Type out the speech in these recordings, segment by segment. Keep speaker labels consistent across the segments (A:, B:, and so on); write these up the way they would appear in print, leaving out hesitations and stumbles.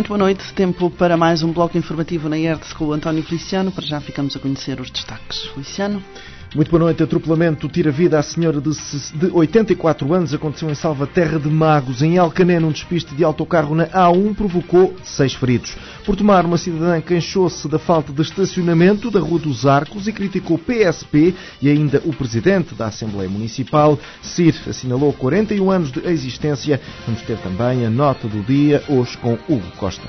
A: Muito boa noite. Tempo para mais um bloco informativo na ERTS com o António Feliciano. Para já ficamos a conhecer os destaques. Feliciano.
B: Muito boa noite. Atropelamento tira vida à senhora de 84 anos. Aconteceu em Salvaterra de Magos. Em Alcané, num despiste de autocarro na A1, provocou 6 feridos. Por Tomar, uma cidadã queixou-se da falta de estacionamento da Rua dos Arcos e criticou o PSP e ainda o presidente da Assembleia Municipal. CIR assinalou 41 anos de existência. Vamos ter também a nota do dia, hoje com Hugo Costa.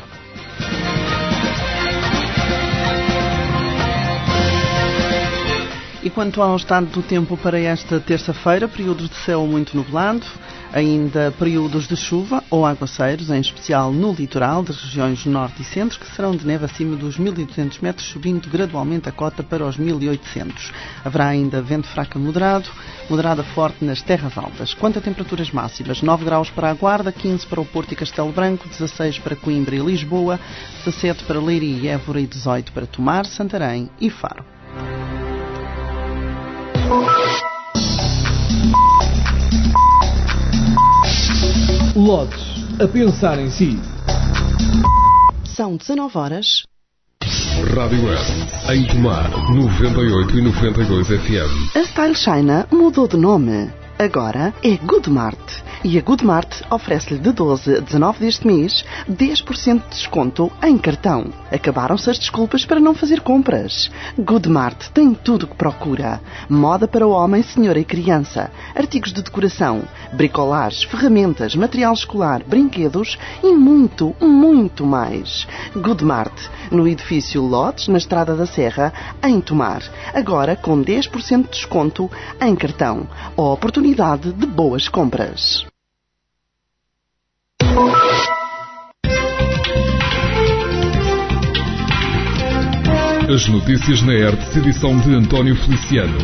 A: E quanto ao estado do tempo para esta terça-feira, períodos de céu muito nublado, ainda períodos de chuva ou aguaceiros, em especial no litoral das regiões norte e centro, que serão de neve acima dos 1.200 metros, subindo gradualmente a cota para os 1.800. Haverá ainda vento fraco moderado, moderada forte nas terras altas. Quanto a temperaturas máximas, 9 graus para a Guarda, 15 para o Porto e Castelo Branco, 16 para Coimbra e Lisboa, 17 para Leiria e Évora e 18 para Tomar, Santarém e Faro.
C: Lotes, a pensar em si.
A: São 19 horas.
D: Rádio Web, em Tomar, 98 e 92 FM.
A: A Style China mudou de nome. Agora é Goodmart. E a Goodmart oferece-lhe de 12 a 19 deste mês 10% de desconto em cartão. Acabaram-se as desculpas para não fazer compras. Goodmart tem tudo o que procura. Moda para o homem, senhora e criança. Artigos de decoração, bricolares, ferramentas, material escolar, brinquedos e muito, muito mais. Goodmart, no edifício Lotes, na Estrada da Serra, em Tomar. Agora com 10% de desconto em cartão. A oportunidade de boas compras.
D: As notícias na ERTS, edição de António Feliciano.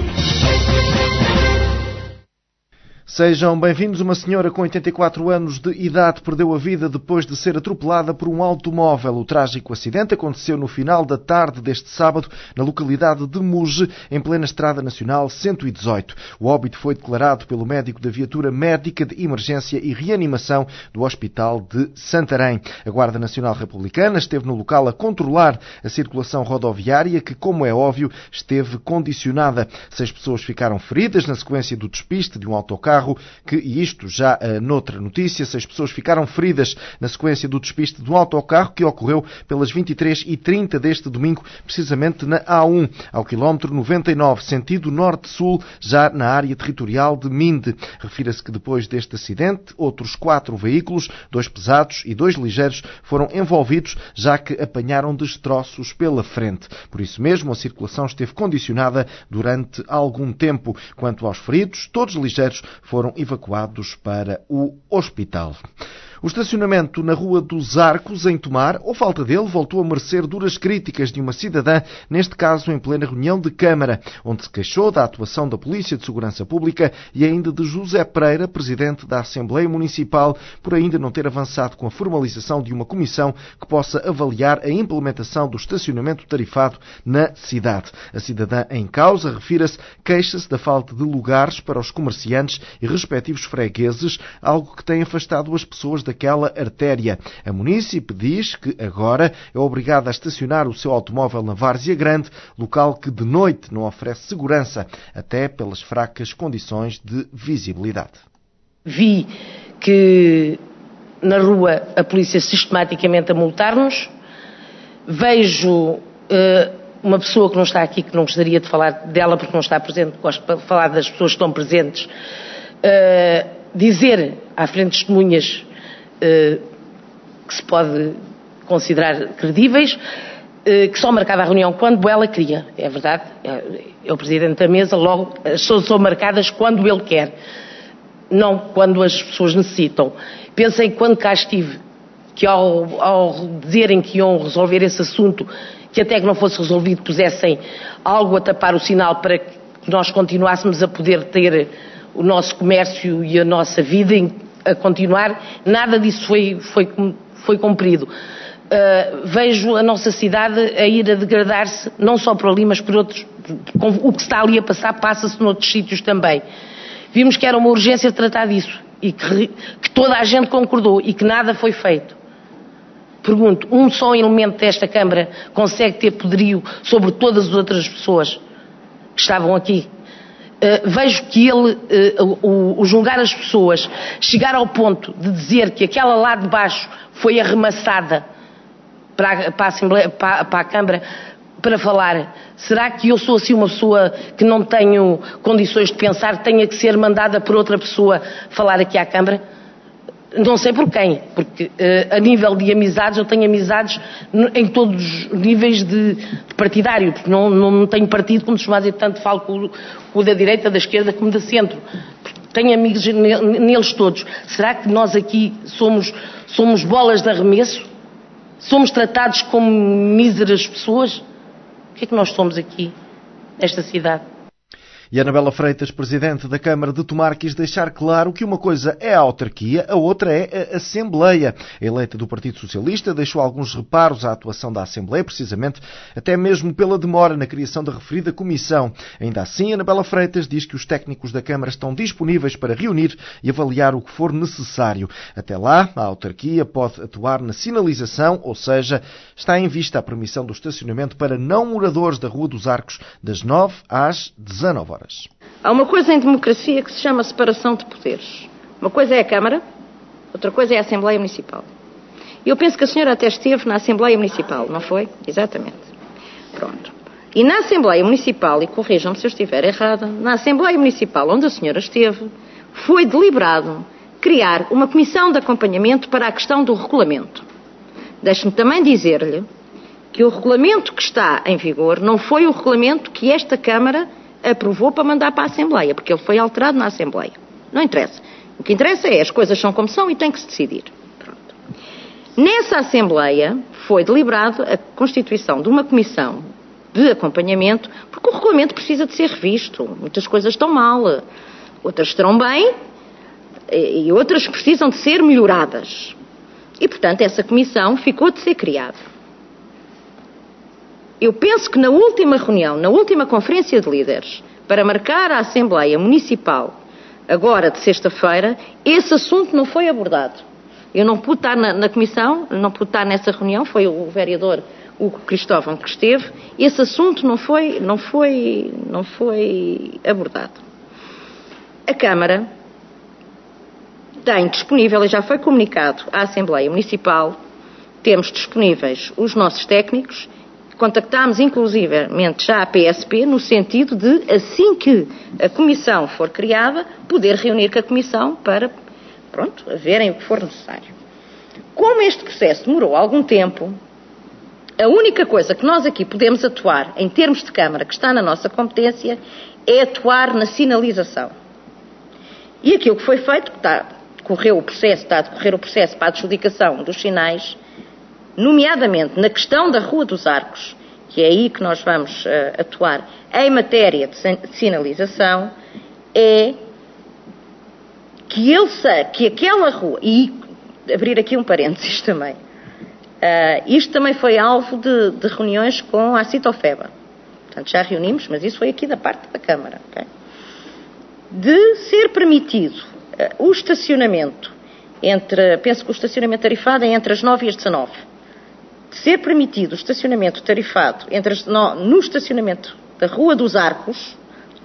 B: Sejam bem-vindos. Uma senhora com 84 anos de idade perdeu a vida depois de ser atropelada por um automóvel. O trágico acidente aconteceu no final da tarde deste sábado, na localidade de Muge, em plena Estrada Nacional 118. O óbito foi declarado pelo médico da viatura médica de emergência e reanimação do Hospital de Santarém. A Guarda Nacional Republicana esteve no local a controlar a circulação rodoviária, que, como é óbvio, esteve condicionada. 6 pessoas ficaram feridas na sequência do despiste de um autocarro, e isto já noutra notícia, 6 pessoas ficaram feridas na sequência do despiste de um autocarro que ocorreu pelas 23h30 deste domingo, precisamente na A1, ao quilómetro 99, sentido norte-sul, já na área territorial de Minde. Refira-se que depois deste acidente, outros 4 veículos, 2 pesados e 2 ligeiros, foram envolvidos, já que apanharam destroços pela frente. Por isso mesmo, a circulação esteve condicionada durante algum tempo. Quanto aos feridos, todos ligeiros, foram evacuados para o hospital. O estacionamento na Rua dos Arcos, em Tomar, ou falta dele, voltou a merecer duras críticas de uma cidadã, neste caso em plena reunião de Câmara, onde se queixou da atuação da Polícia de Segurança Pública e ainda de José Pereira, presidente da Assembleia Municipal, por ainda não ter avançado com a formalização de uma comissão que possa avaliar a implementação do estacionamento tarifado na cidade. A cidadã em causa, refira-se, queixa-se da falta de lugares para os comerciantes e respectivos fregueses, algo que tem afastado as pessoas daquela artéria. A munícipe diz que agora é obrigada a estacionar o seu automóvel na Várzea Grande, local que de noite não oferece segurança, até pelas fracas condições de visibilidade.
E: Vi que na rua a polícia sistematicamente a multar-nos. Vejo uma pessoa que não está aqui, que não gostaria de falar dela porque não está presente, gosto de falar das pessoas que estão presentes, dizer à frente de testemunhas que se pode considerar credíveis, que só marcava a reunião quando ela queria. É verdade, é o Presidente da mesa, logo as pessoas são marcadas quando ele quer, não quando as pessoas necessitam. Pensem que quando cá estive, que ao dizerem que iam resolver esse assunto, que até que não fosse resolvido pusessem algo a tapar o sinal para que nós continuássemos a poder ter o nosso comércio e a nossa vida a continuar, nada disso foi cumprido. Vejo a nossa cidade a ir a degradar-se, não só por ali, mas por outros. O que está ali a passar, passa-se noutros sítios também. Vimos que era uma urgência tratar disso e que toda a gente concordou e que nada foi feito. pergunto, um só elemento desta Câmara consegue ter poderio sobre todas as outras pessoas que estavam aqui? Vejo que ele, o julgar as pessoas, chegar ao ponto de dizer que aquela lá de baixo foi arremassada para a Assembleia, para a Câmara, para falar. Será que eu sou assim uma pessoa que não tenho condições de pensar, tenha que ser mandada por outra pessoa falar aqui à Câmara? Não sei por quem, porque a nível de amizades, eu tenho amizades em todos os níveis de partidário, porque não tenho partido, como se chama, tanto falo com o da direita, da esquerda, como da centro. Tenho amigos neles todos. Será que nós aqui somos bolas de arremesso? Somos tratados como míseras pessoas? O que é que nós somos aqui, nesta cidade?
B: E Anabela Freitas, Presidente da Câmara de Tomar, quis deixar claro que uma coisa é a autarquia, a outra é a Assembleia. A eleita do Partido Socialista deixou alguns reparos à atuação da Assembleia, precisamente até mesmo pela demora na criação da referida comissão. Ainda assim, Anabela Freitas diz que os técnicos da Câmara estão disponíveis para reunir e avaliar o que for necessário. Até lá, a autarquia pode atuar na sinalização, ou seja, está em vista a permissão do estacionamento para não moradores da Rua dos Arcos das 9 às 19 horas.
C: Há uma coisa em democracia que se chama separação de poderes. Uma coisa é a Câmara, outra coisa é a Assembleia Municipal. E eu penso que a senhora até esteve na Assembleia Municipal, não foi? Exatamente. Pronto. E na Assembleia Municipal, e corrijam-me se eu estiver errada, na Assembleia Municipal onde a senhora esteve, foi deliberado criar uma comissão de acompanhamento para a questão do regulamento. Deixe-me também dizer-lhe que o regulamento que está em vigor não foi o regulamento que esta Câmara aprovou para mandar para a Assembleia, porque ele foi alterado na Assembleia. Não interessa. O que interessa é as coisas são como são e tem que se decidir. Pronto. Nessa Assembleia foi deliberado a constituição de uma comissão de acompanhamento, porque o regulamento precisa de ser revisto. Muitas coisas estão mal, outras estarão bem e outras precisam de ser melhoradas. E, portanto, essa comissão ficou de ser criada. Eu penso que na última reunião, na última conferência de líderes, para marcar a Assembleia Municipal, agora de sexta-feira, esse assunto não foi abordado. Eu não pude estar na comissão, não pude estar nessa reunião, foi o vereador Hugo Cristóvão que esteve, esse assunto não foi abordado. A Câmara tem disponível, e já foi comunicado à Assembleia Municipal, temos disponíveis os nossos técnicos. Contactámos inclusivamente já a PSP no sentido de, assim que a comissão for criada, poder reunir com a comissão para, verem o que for necessário. Como este processo demorou algum tempo, a única coisa que nós aqui podemos atuar, em termos de Câmara, que está na nossa competência, é atuar na sinalização. E aquilo que foi feito, está a decorrer o processo para a adjudicação dos sinais, nomeadamente na questão da Rua dos Arcos, que é aí que nós vamos atuar em matéria de sinalização, é que aquela rua, e abrir aqui um parênteses também, isto também foi alvo de reuniões com a Citofeba. Portanto, já reunimos, mas isso foi aqui da parte da Câmara. Okay? De ser permitido o estacionamento penso que o estacionamento tarifado é entre as 9 e as 19. De ser permitido o estacionamento tarifado no estacionamento da Rua dos Arcos,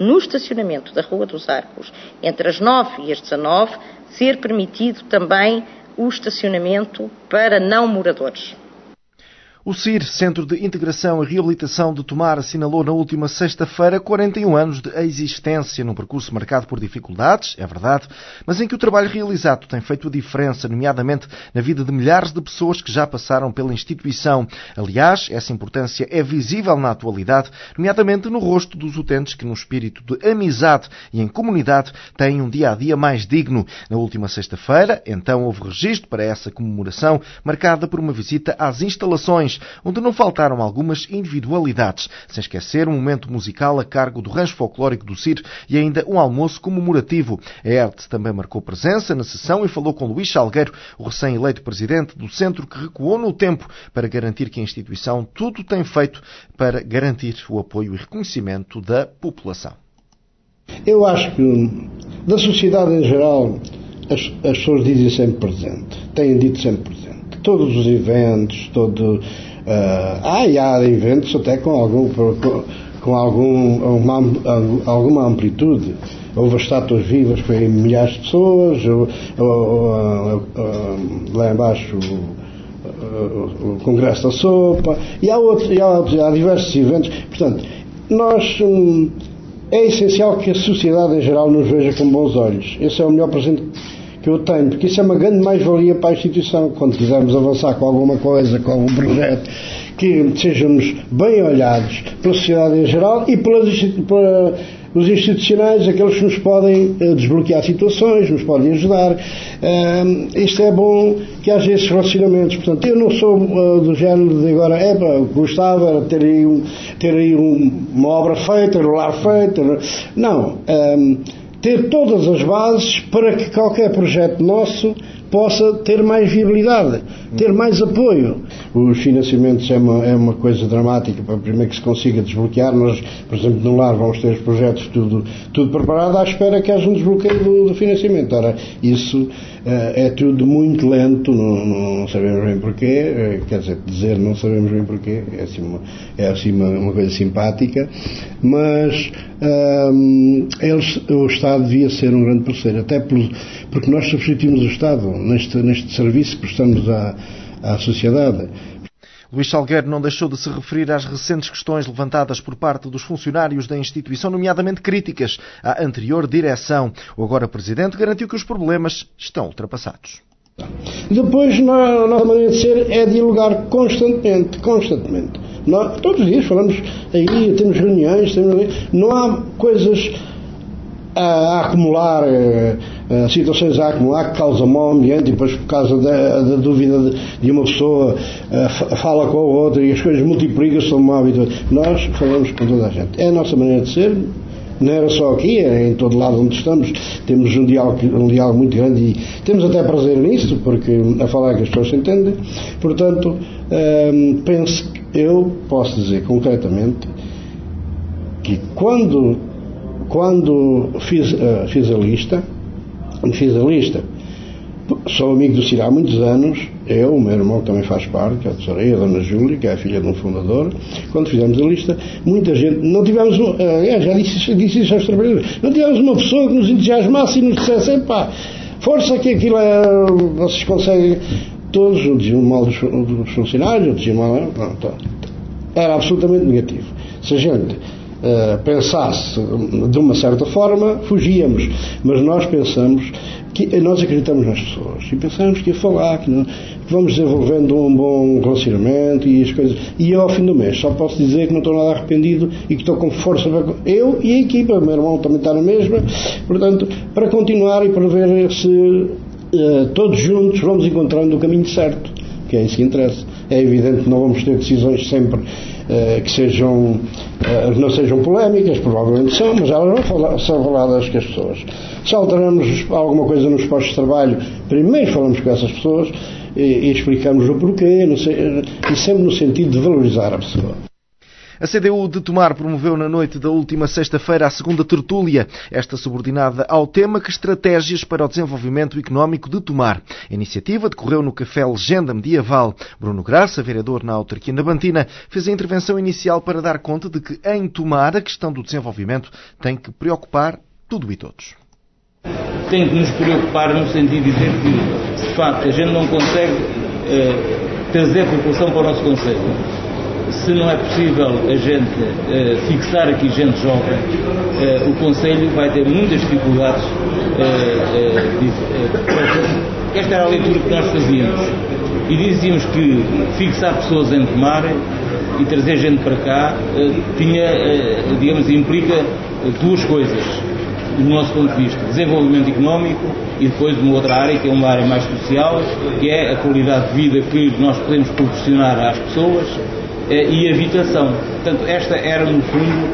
C: entre as 9 e as 19, ser permitido também o estacionamento para não moradores.
B: O CIR, Centro de Integração e Reabilitação de Tomar, assinalou na última sexta-feira 41 anos de existência, num percurso marcado por dificuldades, é verdade, mas em que o trabalho realizado tem feito a diferença, nomeadamente na vida de milhares de pessoas que já passaram pela instituição. Aliás, essa importância é visível na atualidade, nomeadamente no rosto dos utentes que, num espírito de amizade e em comunidade, têm um dia-a-dia mais digno. Na última sexta-feira, então, houve registro para essa comemoração, marcada por uma visita às instalações, onde não faltaram algumas individualidades, sem esquecer um momento musical a cargo do rancho folclórico do CIR e ainda um almoço comemorativo. A ERT também marcou presença na sessão e falou com Luís Salgueiro, o recém-eleito presidente do centro, que recuou no tempo para garantir que a instituição tudo tem feito para garantir o apoio e reconhecimento da população.
F: Eu acho que da sociedade em geral as pessoas dizem sempre presente, têm dito sempre presente. todos os eventos, e há eventos até com alguma amplitude. Houve as estátuas vivas, foi milhares de pessoas, lá embaixo o Congresso da Sopa, e há diversos eventos. Portanto, é essencial que a sociedade em geral nos veja com bons olhos. Esse é o melhor presente que eu tenho, porque isso é uma grande mais-valia para a instituição. Quando quisermos avançar com alguma coisa, com algum projeto, que sejamos bem olhados pela sociedade em geral e os institucionais, aqueles que nos podem desbloquear situações, nos podem ajudar. Isto é bom que haja esses relacionamentos. Portanto, eu não sou do género de agora, gostava de ter aí uma obra feita, um lar feito. Não. Ter todas as bases para que qualquer projeto nosso possa ter mais viabilidade, ter mais apoio. Os financiamentos é uma coisa dramática para primeiro que se consiga desbloquear. Nós, por exemplo, no lar vamos ter os projetos tudo preparado à espera que haja um desbloqueio do financiamento. Ora, isso é tudo muito lento, não sabemos bem porquê, quer dizer, não sabemos bem porquê, é assim uma coisa simpática, mas o Estado devia ser um grande parceiro, até porque nós substituímos o Estado neste serviço que prestamos à sociedade.
B: Luís Salgueiro não deixou de se referir às recentes questões levantadas por parte dos funcionários da instituição, nomeadamente críticas à anterior direção. O agora Presidente garantiu que os problemas estão ultrapassados.
F: Depois, a nossa maneira de ser é dialogar constantemente. Nós, todos os dias falamos aí, temos reuniões, não há coisas a acumular, situações a acumular que causam mau ambiente e depois por causa da dúvida de uma pessoa fala com a outra e as coisas multiplicam-se como mau hábito. Nós falamos com toda a gente. É a nossa maneira de ser. Não era só aqui, é em todo lado onde estamos. Temos um diálogo muito grande e temos até prazer nisso, porque a falar que as pessoas se entendem. Portanto, eu posso dizer concretamente que quando fiz a lista, sou amigo do Ciro há muitos anos, o meu irmão que também faz parte, que é a tesouraria, a Dona Júlia, que é a filha de um fundador. Quando fizemos a lista, muita gente, não tivemos, já disse isso aos trabalhadores, não tivemos uma pessoa que nos entusiasmasse e nos dissesse, força que aquilo vocês conseguem. Todos diziam mal dos funcionários, diziam mal, era absolutamente negativo. Se a gente pensasse de uma certa forma, fugíamos, mas nós acreditamos nas pessoas e pensamos que ia falar, que vamos desenvolvendo um bom relacionamento e as coisas, e eu ao fim do mês só posso dizer que não estou nada arrependido e que estou com força, eu e a equipa, o meu irmão também está na mesma, portanto, para continuar e para ver se todos juntos vamos encontrando o caminho certo, que é isso que interessa. É evidente que não vamos ter decisões sempre que não sejam polémicas, provavelmente são, mas elas vão ser faladas com as pessoas. Se alteramos alguma coisa nos postos de trabalho, primeiro falamos com essas pessoas e explicamos o porquê, e sempre no sentido de valorizar a pessoa.
B: A CDU de Tomar promoveu na noite da última sexta-feira a segunda tertúlia, esta subordinada ao tema que estratégias para o desenvolvimento económico de Tomar. A iniciativa decorreu no Café Legenda Medieval. Bruno Graça, vereador na autarquia nabantina, fez a intervenção inicial para dar conta de que em Tomar a questão do desenvolvimento tem que preocupar tudo e todos.
G: Tem que nos preocupar no sentido de dizer que, de facto, a gente não consegue trazer população para o nosso concelho. Se não é possível a gente fixar aqui gente jovem, o Conselho vai ter muitas dificuldades. Esta era a leitura que nós fazíamos. E dizíamos que fixar pessoas em Tomar e trazer gente para cá implica duas coisas, do nosso ponto de vista: desenvolvimento económico e depois uma outra área, que é uma área mais social, que é a qualidade de vida que nós podemos proporcionar às pessoas, e habitação. Portanto, esta era, no fundo,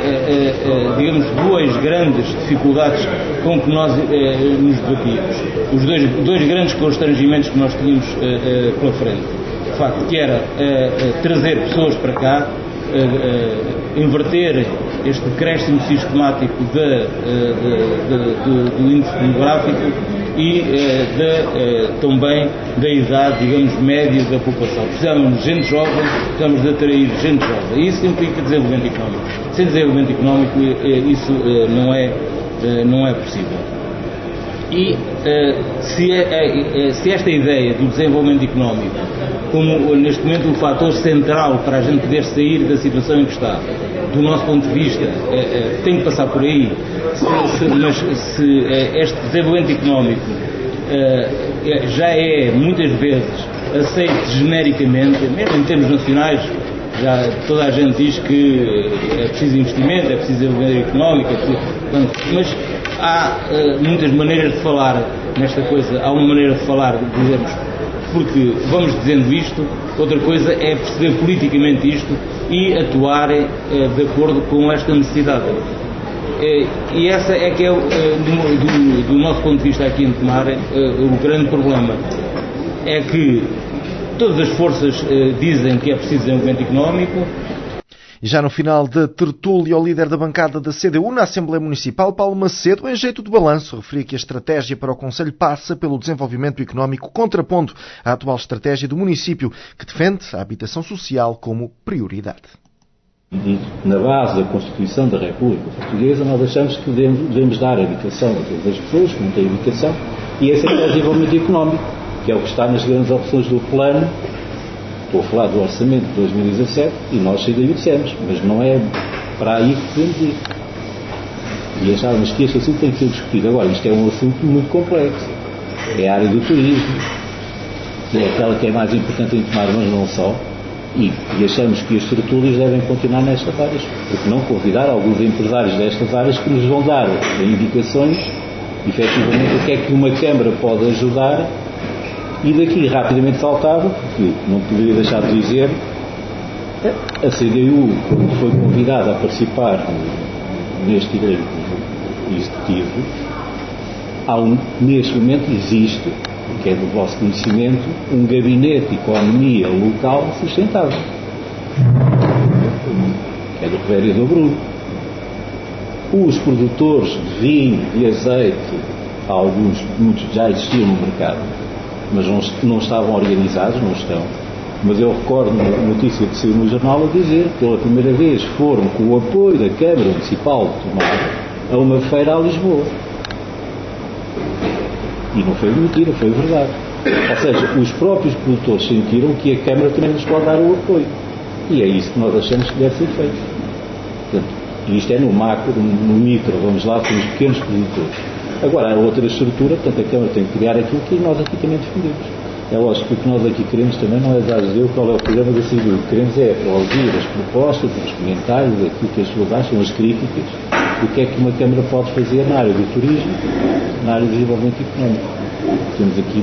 G: duas grandes dificuldades com que nós nos debatíamos. Os dois grandes constrangimentos que nós tínhamos pela frente. De facto, que era trazer pessoas para cá, inverter este decréscimo sistemático do índice demográfico e também da idade, digamos, média da população. Precisamos de gente jovem, precisamos de atrair gente jovem. E isso implica desenvolvimento económico. Sem desenvolvimento económico, isso não é possível. E se esta ideia do desenvolvimento económico, como neste momento o fator central para a gente poder sair da situação em que está, do nosso ponto de vista, tem que passar por aí, mas se este desenvolvimento económico já é muitas vezes aceito genericamente, mesmo em termos nacionais, já toda a gente diz que é preciso investimento, é preciso desenvolvimento económico, mas há muitas maneiras de falar nesta coisa. Há uma maneira de falar, dizemos, porque vamos dizendo isto, outra coisa é perceber politicamente isto e atuar de acordo com esta necessidade. E essa é que é, do nosso ponto de vista aqui em Tomar, o grande problema. É que todas as forças dizem que é preciso desenvolvimento económico.
B: E já no final da tertúlia, o líder da bancada da CDU na Assembleia Municipal, Paulo Macedo, em jeito de balanço, referia que a estratégia para o Conselho passa pelo desenvolvimento económico, contrapondo a atual estratégia do município, que defende a habitação social como prioridade.
H: Na base da Constituição da República Portuguesa, nós achamos que devemos dar habitação a todas as pessoas que não têm habitação, e esse é o desenvolvimento económico, que é o que está nas grandes opções do plano. Estou a falar do orçamento de 2017 e nós daí dissemos, mas não é para aí que podemos ir. E achávamos que este assunto tem que ser discutido. Agora, isto é um assunto muito complexo. É a área do turismo, que é aquela que é mais importante em Tomar, mas não só. E achamos que as tertúlias devem continuar nestas áreas. Porque não convidar alguns empresários destas áreas que nos vão dar indicações, efetivamente, o que é que uma Câmara pode ajudar. E daqui rapidamente saltava, porque não poderia deixar de dizer, a CDU, quando foi convidada a participar neste evento executivo, neste momento existe, que é do vosso conhecimento, um gabinete de economia local sustentável, que é do vereador Bruno. Os produtores de vinho e azeite, muitos já existiam no mercado, mas não estavam organizados, não estão. Mas eu recordo uma notícia que saiu no jornal a dizer que pela primeira vez foram com o apoio da Câmara Municipal de Tomar a uma feira a Lisboa. E não foi mentira, foi verdade. Ou seja, os próprios produtores sentiram que a Câmara também nos pode dar o apoio. E é isso que nós achamos que deve ser feito. Portanto, isto é no macro, no micro, vamos lá, com os pequenos produtores. Agora, há outra estrutura, portanto a Câmara tem que criar aquilo que nós aqui também defendemos. É lógico que o que nós aqui queremos também não é dar a dizer qual é o programa da CDU. O que queremos é ouvir as propostas, os comentários, aquilo que as pessoas acham, as críticas, do que é que uma Câmara pode fazer na área do turismo, na área do desenvolvimento económico. Temos aqui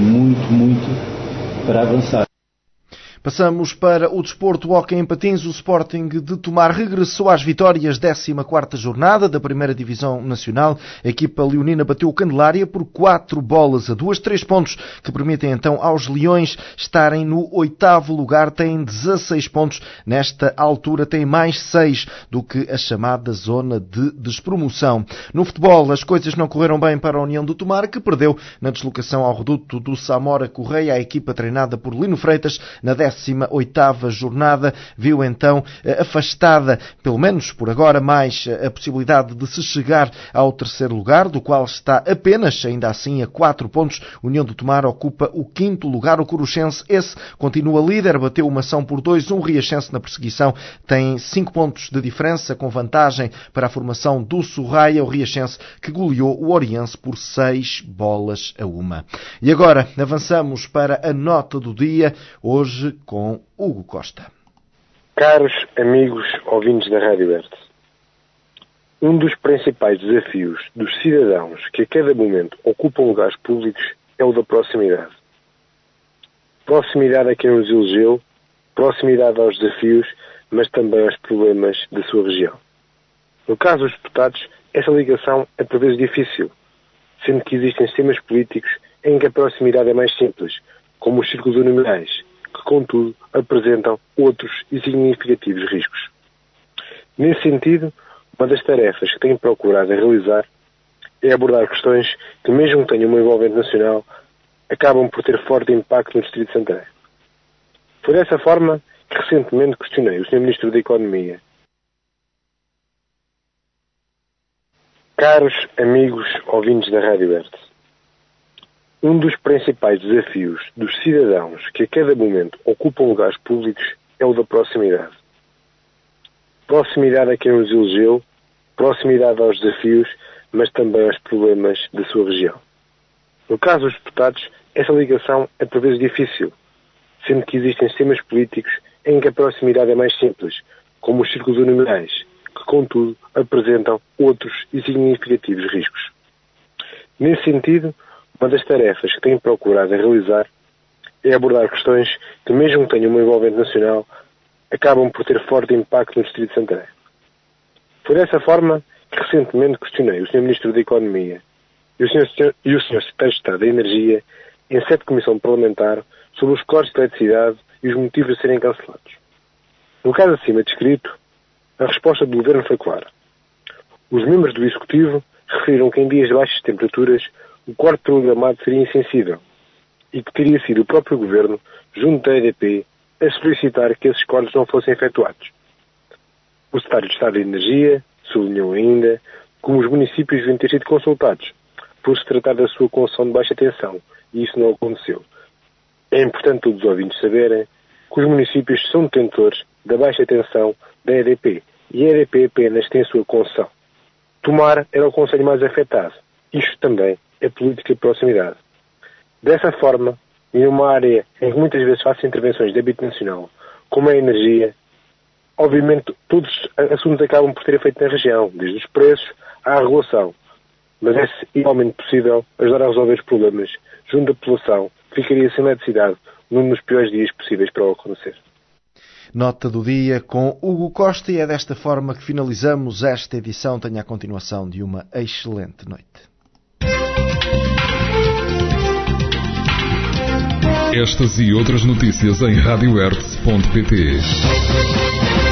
H: muito para avançar.
B: Passamos para o desporto. Hóquei em patins. O Sporting de Tomar regressou às vitórias, 14ª jornada da primeira divisão nacional. A equipa leonina bateu o Candelária por 4-2, 3 pontos que permitem então aos Leões estarem no 8º lugar. Têm 16 pontos. Nesta altura têm mais 6 do que a chamada zona de despromoção. No futebol, as coisas não correram bem para a União de Tomar, que perdeu na deslocação ao reduto do Samora Correia. A equipa treinada por Lino Freitas, na 18ª jornada, viu então afastada, pelo menos por agora, mais a possibilidade de se chegar ao 3º lugar, do qual está apenas, ainda assim, a 4 pontos. União de Tomar ocupa o 5º lugar. O Coruchense, esse, continua líder, bateu uma ação por 2, um Riachense na perseguição, tem 5 pontos de diferença, com vantagem para a formação do Sorraia, o Riachense que goleou o Oriense por 6-1. E agora avançamos para a nota do dia, hoje com Hugo Costa.
I: Caros amigos ouvintes da Rádio Verde, um dos principais desafios dos cidadãos que a cada momento ocupam lugares públicos é o da proximidade. Proximidade a quem os elegeu, proximidade aos desafios, mas também aos problemas da sua região. No caso dos deputados, essa ligação é por vezes difícil, sendo que existem sistemas políticos em que a proximidade é mais simples, como os círculos uninominais, que, contudo, apresentam outros e significativos riscos. Nesse sentido, uma das tarefas que tenho procurado realizar é abordar questões que, mesmo que tenham uma envolvente nacional, acabam por ter forte impacto no Distrito de Santarém. Foi dessa forma que recentemente questionei o Sr. Ministro da Economia. Caros amigos ouvintes da Rádio Verde, um dos principais desafios dos cidadãos que a cada momento ocupam lugares públicos é o da proximidade. Proximidade a quem os elegeu, proximidade aos desafios, mas também aos problemas da sua região. No caso dos deputados, essa ligação é por vezes difícil, sendo que existem sistemas políticos em que a proximidade é mais simples, como os círculos uninominais, que, contudo, apresentam outros e significativos riscos. Nesse sentido, uma das tarefas que tenho procurado realizar é abordar questões que, mesmo que tenham uma envolvente nacional, acabam por ter forte impacto no Distrito de Santarém. Foi dessa forma que recentemente questionei o Sr. Ministro da Economia e o Sr. Secretário de Estado da Energia em sede de comissão parlamentar sobre os cortes de eletricidade e os motivos de serem cancelados. No caso acima descrito, a resposta do Governo foi clara. Os membros do Executivo referiram que em dias de baixas temperaturas o corte programado seria insensível e que teria sido o próprio Governo, junto da EDP, a solicitar que esses cortes não fossem efetuados. O Secretário de Estado da Energia sublinhou ainda como os municípios deviam ter sido consultados, por se tratar da sua concessão de baixa tensão, e isso não aconteceu. É importante todos os ouvintes saberem que os municípios são detentores da baixa tensão da EDP, e a EDP apenas tem a sua concessão. Tomar era o concelho mais afetado. Isto também é política de proximidade. Dessa forma, em uma área em que muitas vezes faço intervenções de âmbito nacional, como a energia, obviamente todos os assuntos acabam por ter efeito na região, desde os preços à regulação. Mas é igualmente possível ajudar a resolver os problemas junto da população, que ficaria sem eletricidade num dos piores dias possíveis para o acontecer.
B: Nota do dia com Hugo Costa, e é desta forma que finalizamos esta edição. Tenha a continuação de uma excelente noite.
D: Estas e outras notícias em radioertz.pt.